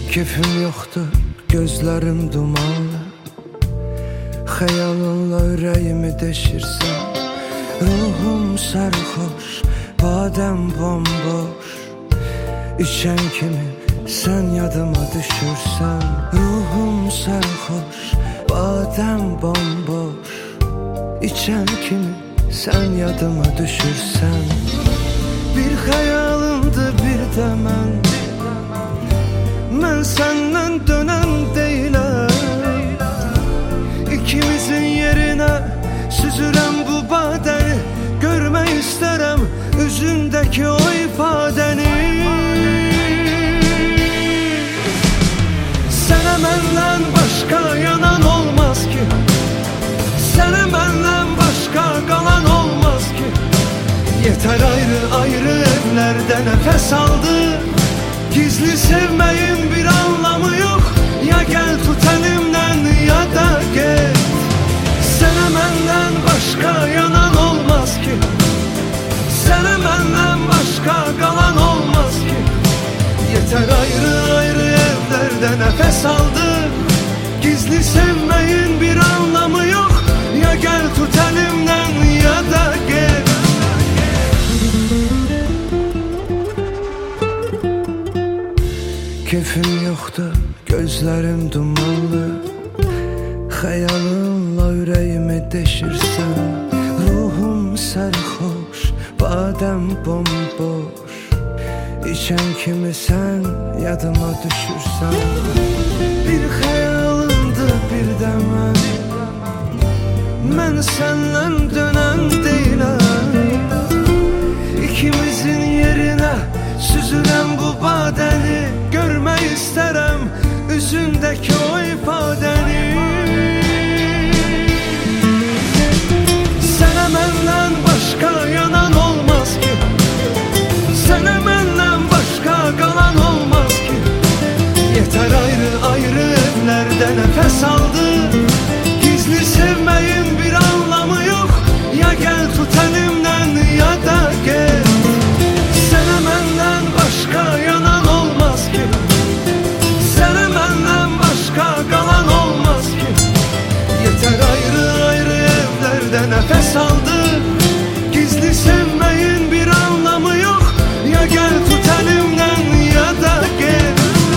Keyfim yoktur, gözlerim dumanlı. Xəyalınla ürəyimi deşirsən. Ruhum sarhoş, badəm bomboş. İçən kimi sən yadıma düşürsən. Ruhum sarhoş, badəm bomboş. İçən kimi sən yadıma düşürsən. Bir xəyalımdı bir də mən. Mən səndən dönən deyiləm. İkimizin yerinə süzürəm bu badəni. Görmək istərəm üzündəki o ifadəni. Sənə məndən başqa yanan olmaz ki. Sənə məndən başqa qalan olmaz ki. Yetər ayrı ayrı evlərdə nəfəs aldı. Gizli sevməyin bir anlamı yox. Ya gel tut əlimdən ya da get. Sənə məndən başqa yanan olmaz ki. Sənə məndən başqa qalan olmaz ki. Yetər ayrı ayrı evlərdə nəfəs aldı. Gizli sevməyin bir anlamı yox. Ya gel tut əlimdən ya da get. Keyfim yoktur, gözlerim dumanlı. Xəyalınla ürəyimi deşirsən. Ruhum sərxoş, badəm bomboş. İçən kimi sən yadıma düşürsən. Bir xəyalımdı bir də mən. Mən səndən dönən deyiləm. İkimizin yerinə süzürəm bu badəni. Görmək istərəm üzündəki o ifadəni. Sənə məndən başqa yanan olmaz ki. Sənə məndən başqa qalan olmaz ki. Yetər ayrı ayrı evlərdə nəfəs aldı. Gizli sevməyin bir anlamı yox. Ya gel tut əlimdən ya da get. Sənə məndən başqa yanan olmaz ki. Sənə məndən başqa qalan olmaz ki. Yetər ayrı ayrı evlərdə nəfəs aldı. Gizli sevməyin bir anlamı yox. Ya gel tut əlimdən ya da get.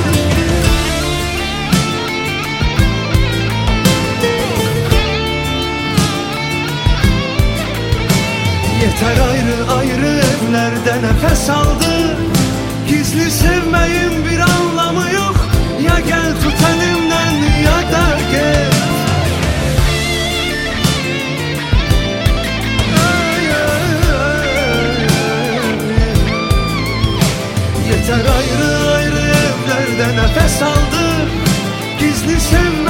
Yetər ayrı ayrı evlərdə nəfəs aldı. Gizli sevməyin bir anlamı yox. Ya gel tut əlimdən ya da get. Yetər ayrı ayrı evlərdə nəfəs aldı. Gizli sevməyin